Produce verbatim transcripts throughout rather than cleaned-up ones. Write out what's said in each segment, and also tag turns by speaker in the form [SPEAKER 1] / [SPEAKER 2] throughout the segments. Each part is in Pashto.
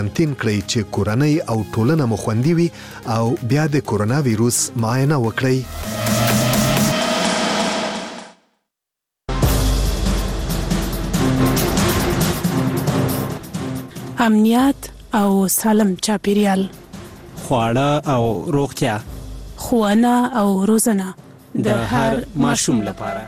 [SPEAKER 1] تین کړئ چې کورنۍ او ټولنه مو خوندي وي او بیا د کورونا ویروس معاینه وکړئ.
[SPEAKER 2] امنیت او سالم چاپیریال،
[SPEAKER 3] خواړه او روغتیا،
[SPEAKER 2] ښوونه او روزنه
[SPEAKER 3] د هر ماشوم لپاره.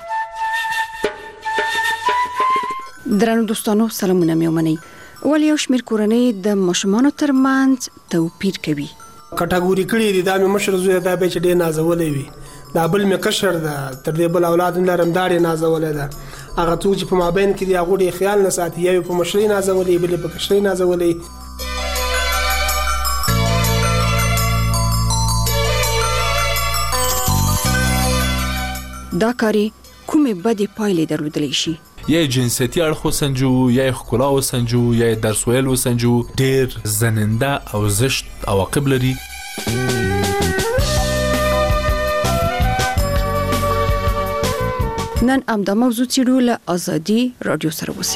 [SPEAKER 4] درنو دوستانو، سلامونه مې ومنئ. ولې یو شمېر کورنۍ د ماشومانو ترمنځ توپیر کوي؟
[SPEAKER 5] کټګوري کړي دي، دا مې مشر زوی دا به چې ډېر نازولې وي، دا بل مې کشر ده، تر دې بل اولاد لرم دا ډېر نازولې ده. هغه څوک چې په مابین کې دی هغه ډېر خیال نه ساتي، یو په مشرۍ نازولې، بل په کشرۍ نازولې.
[SPEAKER 4] دا کاری کومې بدې پایلې درلودلی شي؟
[SPEAKER 6] یا جنسیتي اړخ وسنجو، یا ښکلا وسنجو، یا درس ویل وسنجو، ډېر زننده او زشت عواقب لري.
[SPEAKER 4] نن همدا موضوع څېړو له ازادي راډیو سره اوسئ.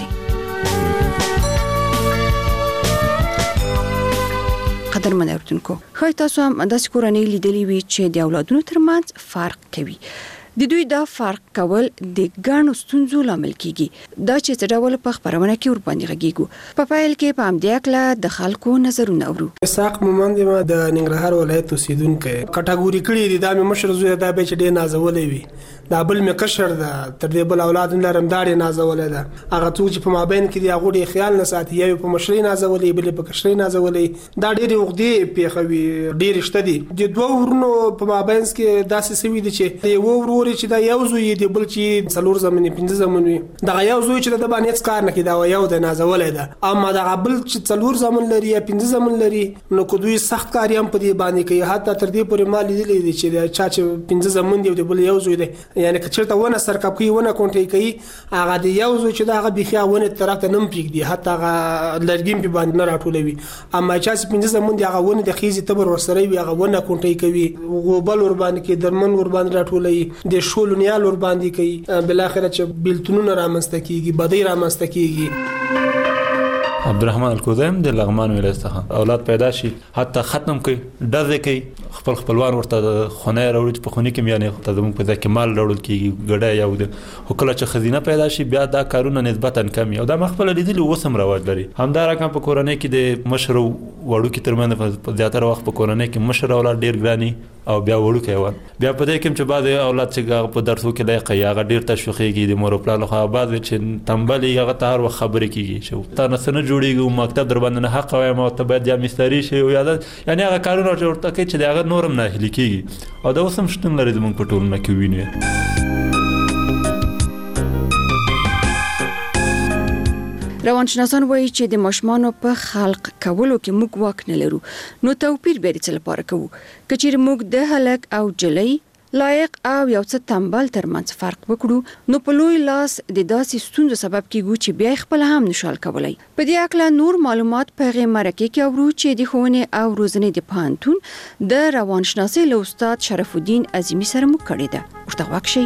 [SPEAKER 4] قدرمن اورېدونکو، ښایي تاسو هم داسې کورنۍ لیدلې وي چې د اولادونو ترمنځ فرق کوي. د دوی دا فرق کول د ګڼو ستونزو لامل کیږي. دا چې څه ډول په خبرونه کې ورباندې غږیږو. په پیل کې په همدې اړه د خلکو نظرونه اورو.
[SPEAKER 5] اسحاق مومند ما د ننګرهار ولایت اوسیدونکی. کټګوري کړي دي، دا مې مشر زوی دا به چې ډېر نازولې وي، دا بل مې کشر ده، تر دې بل اولاد لرم دا ډېر نازولې ده. هغه څوک چې په مابین کې دی هغه ډېر خیال نه ساتي، یو په مشرۍ نازولې، بل په کشرۍ نازولې. دا ډېرې عقدې پېښوي، ډېرې شته دي. د دوه ورونو په مابین کې داسې سوي دي چې یو ورور چې دا یو زوی دی، بل چې څلور زمنې پنځه زمنې، دا یو زوی چې د باندې څه کار نه کوي، دا یو د نازولې ده. اما دا بل چې څلور زمن لري یا پنځه زمن لري، نو کو دوی سخت کار هم په دې باندې کوي. حتی تر دې پورې ما لیدلې دي چې چا چې پنځه زمن دی او بل یو زوی دی، یعنی که چېرته ونه سرکب کوي، ونه کونټې کوي، هغه د یو زوی چې دا هغه بيخي ونه طرف ته نم پریږدي، حتی هغه لرګیم په باندې نه راټولوي. اما چې پنځه زمن دی هغه ونه د خيزي تبر ورسره وي، هغه ونه کونټې کوي، غوبل ور باندې کې درمن ور باندې راټولوي، د شولونیال ور باندې کوي، بل اخره چې بیلتونونه رامنځته کیږي، بدی رامنځته کیږي.
[SPEAKER 7] عبدالرحمن الکوزیم د لغمان ولایت څخه اولاد پیدا شي، حتی ختم کوي، ډزې کوي، خپل خپلوان ورته خونه راوړي چې په خونه کې میانه ته زموږ په ځای کې مال راوړل کیږي، ګډه یو ده. خو کله چې خزینه پیدا شي بیا دا کارونه نسبتا کم او دا مخبل لیدلی وسم رواج لري. همدا رقم په کورنۍ کې د مشر وړو کې ترمنځ په زیاتره وخت په کورنۍ کې مشر اولاد ډیر ګرانی او بیا وړو کې وان بیا په دې کې چې بعض اولاد چې په درسو کې لایق یا غډیر تشویقيږي د مور په لخوا، بعض چې تنبلي هغه ته هر وخت خبرې کیږي چې تا نه سن جوړیږي مکتب در باندې نه حق وایم او ته باید یا مستری شي او یاد، یعنی هغه کارونه چې ورته کوي چې هغه نورم نه هلي کیږي او دا اوسم شتون لري زموږ په ټولنه کې ویني.
[SPEAKER 4] روانشناسان وایي چې د ماشومانو په خلق کولو کې موږ واک نه لرو، نو توپیر به څه لپاره کوو؟ که چیرې موږ د هلک او جلۍ، لایق او یو څه تنبل ترمنځ فرق وکړو، نو په لوی لاس د داسې ستونزو سبب کیږي چې بیا خپل هم نشال کولای. په دې اړه نور معلومات په غي مرکه کې اورو چې د ښوونې او روزنې ډیپارتمنټ د روانشناسي له استاد شرف الدین عظیمی سره مو کړی ده. ورته واکشي.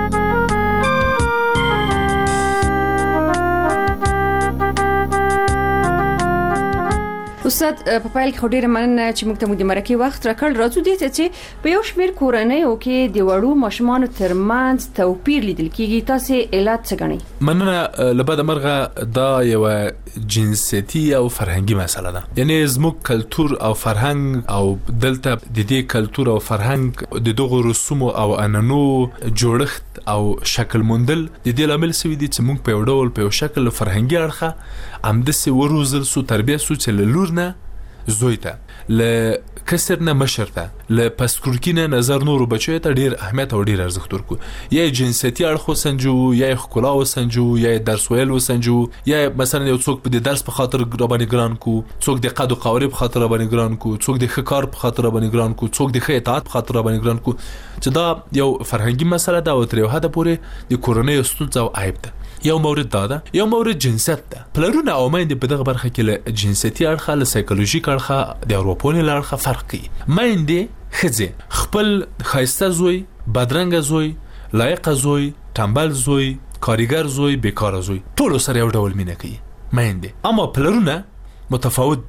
[SPEAKER 4] استاد په پایل کې ډېر مننه چې موږ ته مو د مرکه وخت راکړ. راځو دې ته چې په یو شمېر کورنیو کې د وړو ماشومانو ترمنځ توپیر لیدل کیږي، تاسو علت څه ګڼئ؟
[SPEAKER 6] مننه. لبد مرغه دا یو جنسیتي او فرهنګي مسله ده، یعنی زموږ کلچر او فرهنګ او دلته د دې کلچر او فرهنګ د دغه رسوم او انانو جوړښت او شکل موندل د دې لامل سوي دي چې موږ په یو ډول په یو شکل فرهنګي اړخه امدسي وروزل سو تربیه سو چې لور نه زوی ته، ل کسر نه مشر ته، ل پسکورکینه نظر نورو بچو ته ډیر اهمیت او ډیر ارزښت ورکو. یا جنسیتي اړخ وسنجو، یا ښکلا وسنجو، یا درس ویل وسنجو، یا مثلا یو څوک په درس په خاطر رباني ګران کو، څوک د قد او قوارې په خاطر رباني ګران کو، څوک د ښکار په خاطر رباني ګران کو، څوک د ښه اطاعت په خاطر رباني ګران کو، چې دا یو فرهنګي مسله ده او تر یو حد پورې د کورنۍ ستونزه او عیب ده. یو مورد دا ده، یو مورد جنسیت ده. پلرونه او میندې په دغه برخه کې له جنسیتي اړخه، له سایکولوژیک اړخه، د اروپونی اړخه فرق کوي. میندې ښځې خپل ښایسته زوی، بدرنګه زوی، لایق زوی، تنبل زوی، کاریګر زوی، بیکاره زوی ټول سره یو ډول مینه کوي میندې. اما پلرونه متفاوت دي.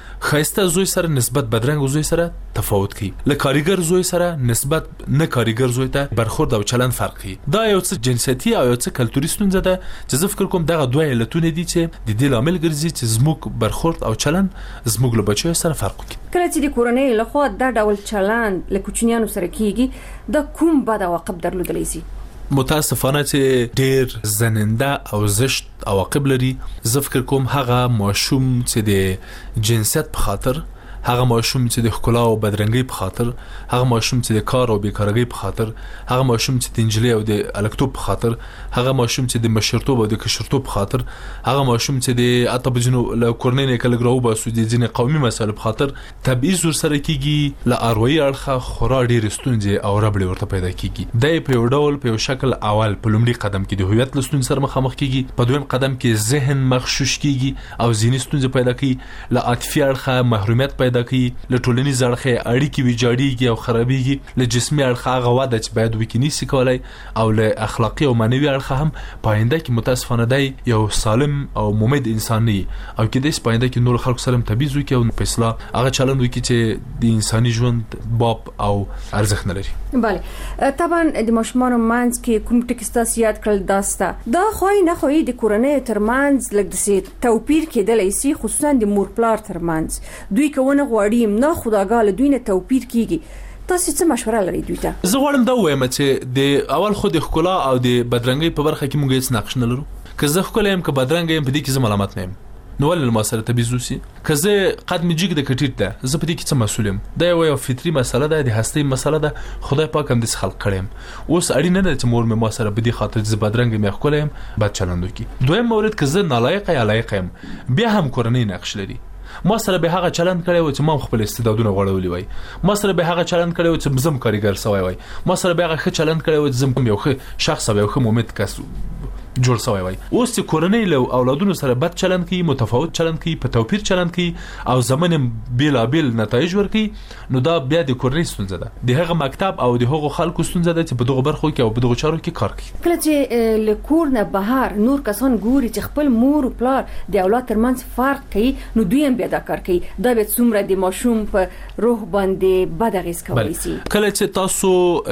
[SPEAKER 6] خاصه زوی سره نسبت بدرنګ زوی سره تفاوت کوي، له کاریګر زوی سره نسبت نه کاریګر زوی ته برخورد او چلند فرق کوي. دا یو څه جنسیتي او یو څه کلتوري ستونزه ده چې زه فکر کوم دغه دوه علتونه دي چې د دې لامل ګرځي چې زموږ برخورد او چلند زموږ له بچو سره فرق کوي.
[SPEAKER 4] کله چې د کورنۍ له خوا دا ډول چلند له کوچنیانو سره کیږي دا کوم بد عواقب درلودلی شي؟
[SPEAKER 6] متاسفانه چې ډیر زننده او زشت عواقب لري. زه فکر کوم هغه ماشوم چې د جنسیت په خاطر، هغه ماشوم چې د ښکلا او بدرنګۍ په خاطر، هغه ماشوم چې د کار او بیکارګۍ په خاطر، هغه ماشوم چې د انجلۍ او د الکتوب په خاطر، هغه ماشوم چې د مشرتوب او د کشرتوب په خاطر، هغه ماشوم چې د اته بجنو له کورنۍ نه کله ګراو باسو د ځینې قومي مسایلو په خاطر تبعیض ورسره کیږي، له اروایي اړخه خورا ډېرې ستونزې او ربړې ورته پیدا کیږي. د په یو ډول په یو شکل اول په لومړي قدم کې د هویت له ستونزې سره مخامخ کیږي، په دویم قدم کې ذهن مغشوش کیږي او ذهني ستونزې پیدا کوي، له عاطفي اړخه محرومیت پیدا کوي، له ټولنیز اړخه اړیکې ویجاړيږي او خرابېږي، له جسمي اړخه هغه وده چې باید وکینی سي کولای، او له اخلاقی او معنوي اړخه هم پاینده کې متاسفانه دی یو سالم او ممید انسان نه او کې د پاینده کې نور خلکو سره تبعیض وکي او په اصلاح هغه چلند وکي چې د انساني ژوند باب او ارزښت نه لري.
[SPEAKER 4] بله طبعا د ماشومانو منځ کې کوم ټکي ستاسو یاد کړل داسته دا خوای نه خوای د کورنۍ ترمنځ لږ د توپیر کېدلی شي، خصوصا د مور پلار ترمنځ دوی کوونه غواړي نه خداګاله دوی نه توپیر کیږي. تاسو څه مشوره لرئ دوی ته؟
[SPEAKER 6] زه غواړم دا وایم چې د اول خو د ښکلا او د بدرنګۍ په برخه کې موږ هیڅ نقش نه لرو. که زه ښکلا یم که بدرنګ یم په دې کې زه ملامت نه یم، نو ولې ما سره تبعیض وشي؟ که زه قد مې جګ د کټیټ ده زه په دې کې څه مسؤل یم؟ دا یو فطري مسله ده، د هستۍ مسله ده. خدای پاک هم داسې خلق کړی یم. اوس اړینه نه ده چې مور مې ما سره په دې خاطر چې زه بدرنګ یم یا ښکلی یم بد چلند وکړي. دویم مورد که زه نالایقه یا لایقه یم بیا هم کورنۍ نقش لري. ما سره به هغه چلند کړی و چې ما خپل استعدادونه غوړولي وای، ما سره به هغه چلند کړی و چې زم کاریګر سوی وای، ما سره به هغه ښه چلند کړی و چې زم یو ښه شخص او یو ښه مؤمن کس جوړ سوی وای. اوس چې کورنۍ له اولادونو سره بد چلند کوي، متفاوت چلند کوي، په توپیر چلند کوي او زمون بیلابیل نتایج ورکوي، نو دا بیا د کورنۍ ستونزه ده، د هغه مکتب او د هغو خلکو ستونزه ده چې په دغه برخو کې او په دغه چارو کې کار کوي.
[SPEAKER 4] کله چې له کور نه بهر نور کسان ګوري چې خپل مور او پلار د اولاد ترمنځ فرق کوي، نو دوی هم بیا دا کار کوي. دا به څومره د ماشوم په روح باندې بد اغیز کوي سي.
[SPEAKER 6] کله چې تاسو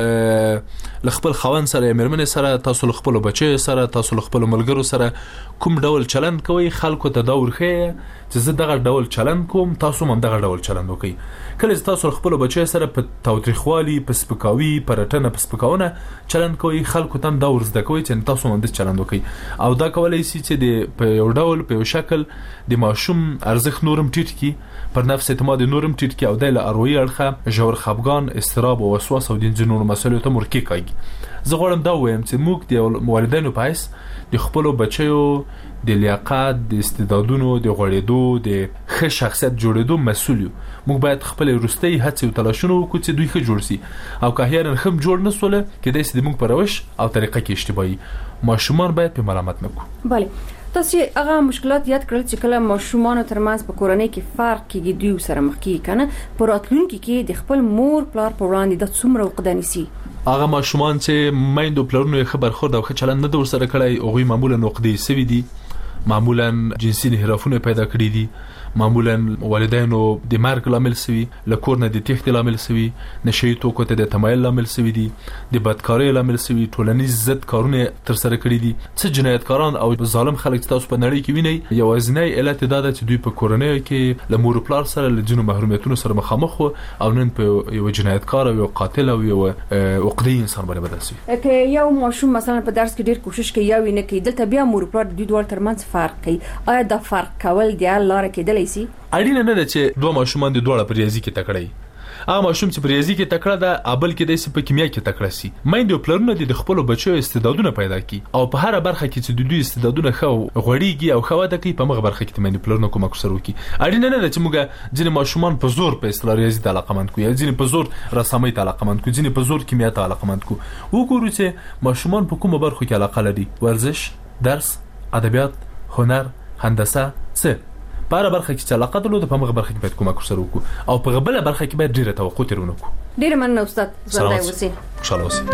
[SPEAKER 6] ل خپل خوان سره یا مېرمنې سره، تاسو ل خپل بچي سره، تاسو ل خپل ملګرو سره کوم ډول چلند کوي، خلکو ته دا ورخه چې زه دغه ډول چلند کوم، تاسو هم دغه ډول چلند وکړئ. کله چې تاسو خپل بچي سره په تاوتریخوالي، په سپکاوي، په رټنه، په سپکاونه چلند کوي، خلکو ته دا ورزده کوي چې تاسو هم د چلند وکړئ. او دا کولای شي چې د په یو ډول په یو شکل د ماشوم ارزښت نورم ټیټ کی، پر نفس اعتماد نورم ټیټ کی او د اروایي اړخه ژور خفګان، اضطراب او وسواس او د جنونو مسایلو ته مرکی کوي. زه غواړم دا وایم چې موږ د والدینو په حیث د خپل بچیو د لیاقت، د استعدادونو د غوړېدو، د ښه شخصیت جوړېدو مسؤل یو. موږ باید خپل وروستۍ هڅې او تلاشونه وکړو چې دوی ښه جوړ شي، او که احیانا ښه جوړ نه سول کېدای شي د موږ په روش او طریقه کې اشتباهي. ماشومان باید په ملامت نه کړو.
[SPEAKER 4] بله تاسو هغه مشکلات یاد کړل چې کله ماشومان ترمنځ په کورنۍ کې فرق کېږي دوی سره مخ کېږي کنه، په راتلونکي کې د خپل مور پلار په وړاندې د څومره وقدانسي
[SPEAKER 6] هغه ماشومان چې میندو پلرونو یې خبر خورد او ښه چلند نه ورسره کړی، هغوی معمولا نقدې سوي دي، معمولا جنسي انحرافونه پیدا کړي دي، معمولا والدینو د مرګ لامل سوي، له کور نه د تېښتې لامل سوي، نشهیي توکو ته د تمایل لامل سوي دي، د بدکارۍ لامل سوي، ټولنیز ضد کارونه ترسره کړي دي. څه جنایتکاران او ظالم خلک چې تاسو په نړۍ کې وینئ، یوازینی علت دا ده چې دوی په کورنیو کې له مور او پلار سره له ځینو محرومیتونو سره مخامخ وو او نن په یو جنایتکار او یو قاتل او یو عقده‌ي انسان باندې بدل شي.
[SPEAKER 4] که یو ماشوم مثلا په درس کې ډیر کوشش کوي یا نه کوي، دلته بیا مور او پلار د دوی ډول ترمنځ فرق کوي، آیا دا فرق کول د حل لاره کېدلی شي؟
[SPEAKER 6] اړینه نه ده چې دوه ماشومان د دوړه په ریاضي کې تکړه وي. هغه ماشوم چې په ریاضي کې تکړه ده ابل کې د په کیمیا کې تکړه سي. میندو پلرونه د خپل بچو استعدادونه پیدا کړي او په هر برخه کې چې د دوی استعدادونه خو غوړیږي او خو د کوي په مغه برخه کې میندو پلرونه کوم اکثر وکي. اړینه نه ده چې موږ ځینې ماشومان په زور په اصطلاح ریاضي ته علاقمند کوو، ځینې په زور رسامۍ ته علاقمند کوو، ځینې په زور کیمیا ته علاقمند کوو. وګورو چې ماشومان په کومه برخه کې علاقه لري، ورزش، درس، ادبیات، هنر، هندسه، څه په هر برخه کې چې علاقه درلوده په هغه برخه کې باید کومک ورسره وکړو او په بله برخه کې باید ډیره توقع ترونه وکړو.
[SPEAKER 4] ډیره مننه استاد، ژوندی اوسئ.
[SPEAKER 6] خوشاله اوسئ.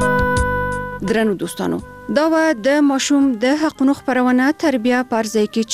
[SPEAKER 4] درنو دوستانو، دا و د ماشوم د حقونو خبرونه تربیه پرځای کې